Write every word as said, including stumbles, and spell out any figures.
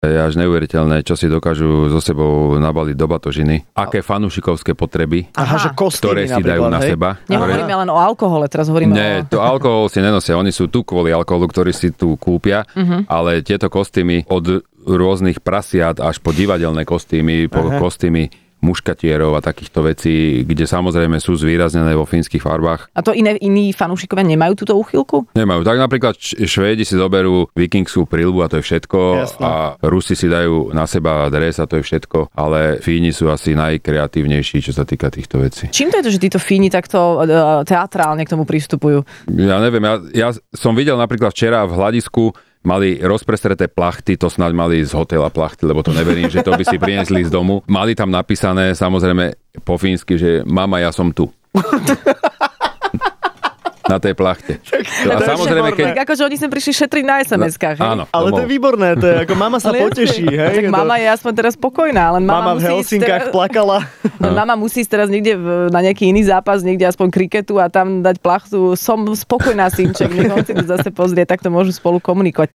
Je až neuveriteľné, čo si dokážu so sebou nabaliť do batožiny. Aké fanúšikovské potreby, Aha, že ktoré si dajú na hej? seba. Nehovoríme len o alkohole, teraz hovoríme Nie, o... to alkohol si nenosia. Oni sú tu kvôli alkoholu, ktorý si tu kúpia, uh-huh. ale tieto kostýmy od rôznych prasiat až po divadelné kostýmy, po uh-huh. kostýmy muškatierov a takýchto vecí, kde samozrejme sú zvýraznené vo fínskych farbách. A to iné, iní fanúšikovia nemajú túto úchylku? Nemajú. Tak napríklad Švédi si zoberú vikingskú prilbu a to je všetko. Jasne. A Rusi si dajú na seba dres a to je všetko. Ale Fíni sú asi najkreatívnejší, čo sa týka týchto vecí. Čím to je to, že títo Fíni takto uh, teatrálne k tomu pristupujú? Ja neviem, ja, ja som videl napríklad včera v hľadisku mali rozprestreté plachty, to snáď mali z hotela plachty, lebo to neverím, že to by si priniesli z domu. Mali tam napísané, samozrejme po fínsky, že mama, ja som tu. Na tej plachte. A samozrejme, keď... Tak akože oni sem prišli šetriť na es em eskách, hej? Áno. Ale to je výborné, to je ako mama sa Ale poteší, hej? Tak mama je aspoň teraz spokojná, len mama, Mama v musí Helsinkách ísť, plakala. len mama musí ísť teraz niekde v, na nejaký iný zápas, niekde aspoň kriketu a tam dať plachtu. Som spokojná, synček, nech on si to zase pozrie, tak to môžu spolu komunikovať.